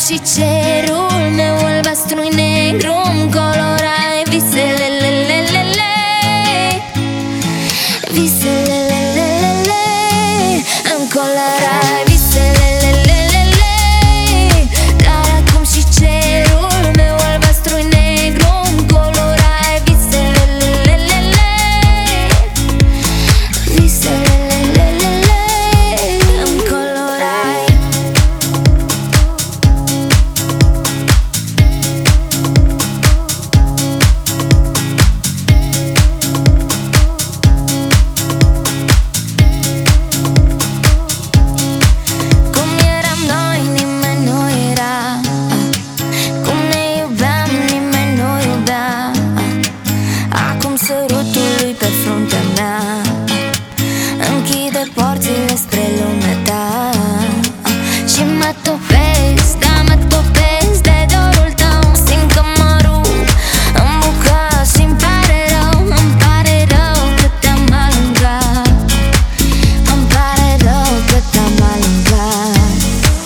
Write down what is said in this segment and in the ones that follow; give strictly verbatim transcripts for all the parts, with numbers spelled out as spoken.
și cerul meu albastru-i negru, îmi colorai visele, le, le, le, le. Visele, le, le, le, le. Îmi colorai visele, le, le, le, le. Dar acum și cerul meu albastru-i negru, îmi colorai visele, le, le, le, le. Visele, le, le, le, le. Îmi colorai. Cum eram noi, nimeni nu era. Cum ne iubeam, nimeni nu iubea. Acum sărutul lui pe fruntea mea închide porțile spre lumea ta. Și mă topesc, da, mă topesc de dorul tău. Simt că mă rup în bucăți și-mi pare rău. Îmi pare rău că te-am alungat. Îmi pare rău că te-am alungat.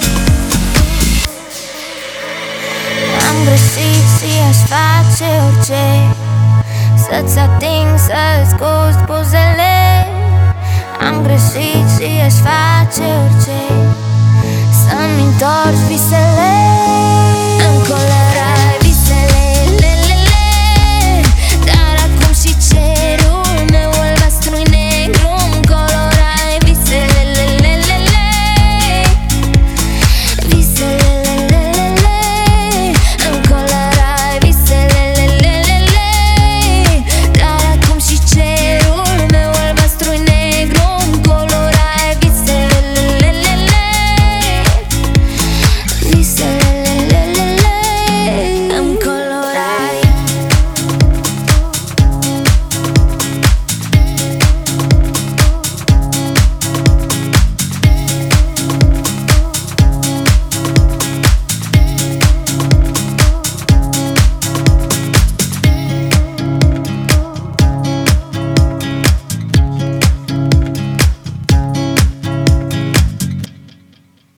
Am greșit și aș face orice să-ți ating, să-ți gust buzele. Am greșit și aș face orice să-mi întorci visele.